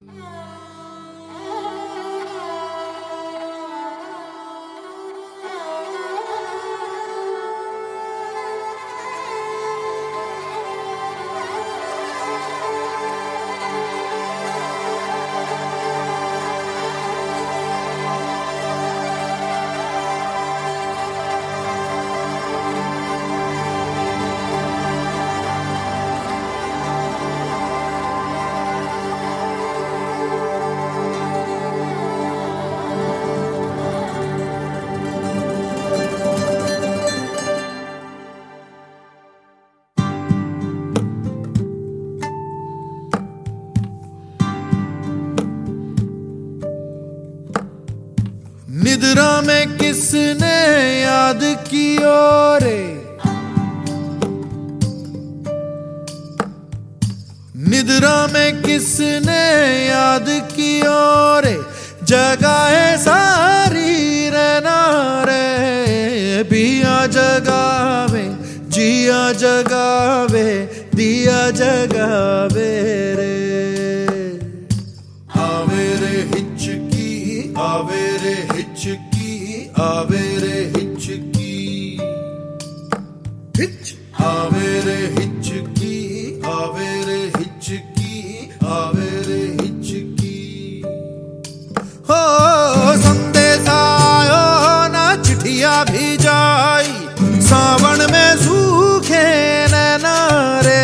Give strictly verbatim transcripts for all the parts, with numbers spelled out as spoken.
निद्रा में किसने याद कियो रे, निद्रा में किसने याद कियो रे, जगाए सारी रहना रे, पिया जगावे जिया जगावे दिया जगावे रे। आवे रे हिचकी आवे रे हिचकी आवे रे हिचकी हिच आवे रे हिचकी आवे रे हिचकी आवे रे हिचकी। हो संदेशा आयो ना चिट्ठिया भी जाई, सावन में सूखे नैना रे,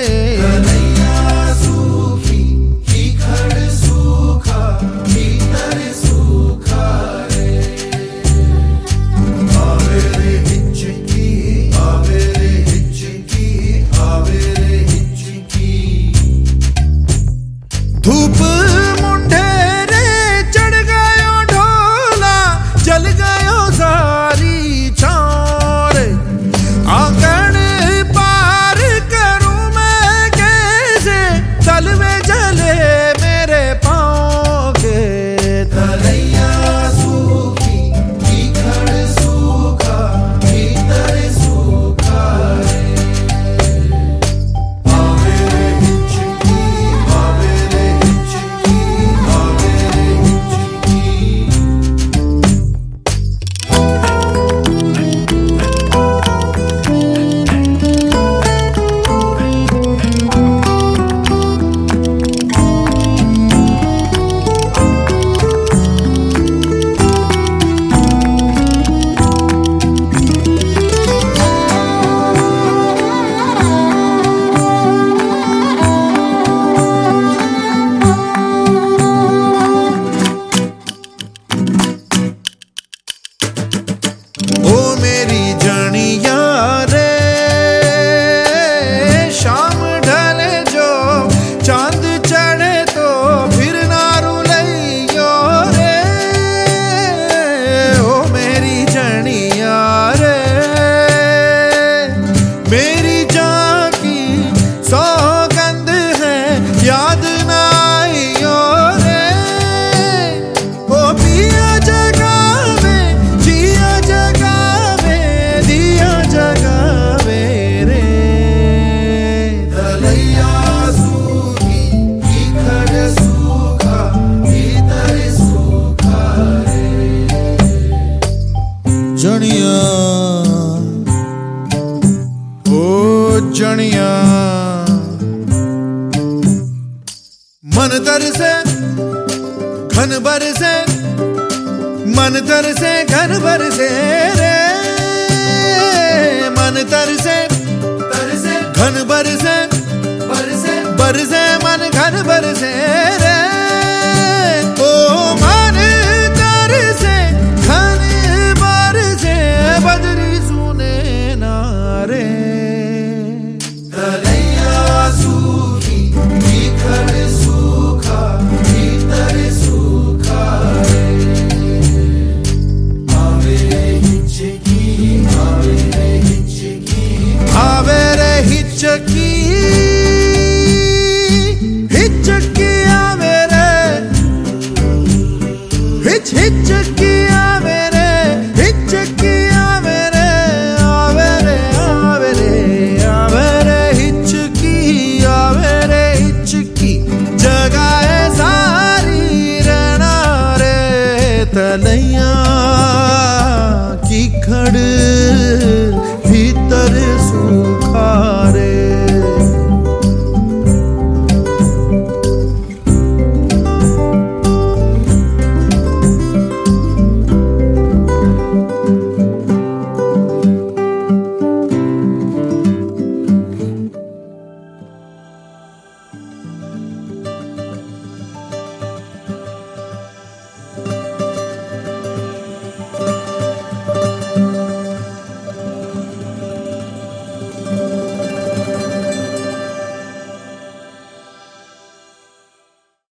धूप मुंडेरे चढ़ गयो ढोला, जल गयो सारी चार, आंगन पार करूं मैं कैसे, तलवे जले मेरे पाँव के, तलैया सूखी भीतर सूखा भीतर सूखा रे। आवे रे हिचकी आवे रे हिचकी आवे रे हिचकी। ओ मेरी जनिया रे, शाम ढले जो चांद चढ़े तो फिर ना रुलैयो रे, ओ मेरी जनिया रे, मेरी जान की सौगंध है याद ना आइयो रे, ओ पिया जगावे जिया जगावे दिया जगावे रे, तलैया सूखी भीतर सूखा भीतर सूखा रे। जनिया ओ जनिया, मन तरसे घन बरसे, मन तरसे घन बरसे रे, मन तरसे तरसे घन बरसे बरसे बरसे मन घन बरसे रे, ओ मन तरसे घन बरसे बदरी सुने ना रे, तलैया सूखी भीतर सूखा भीतर सूखा रे। आवे रे हिचकी आवे रे हिचकी आवे रे हिचकी हिचकी। तलैया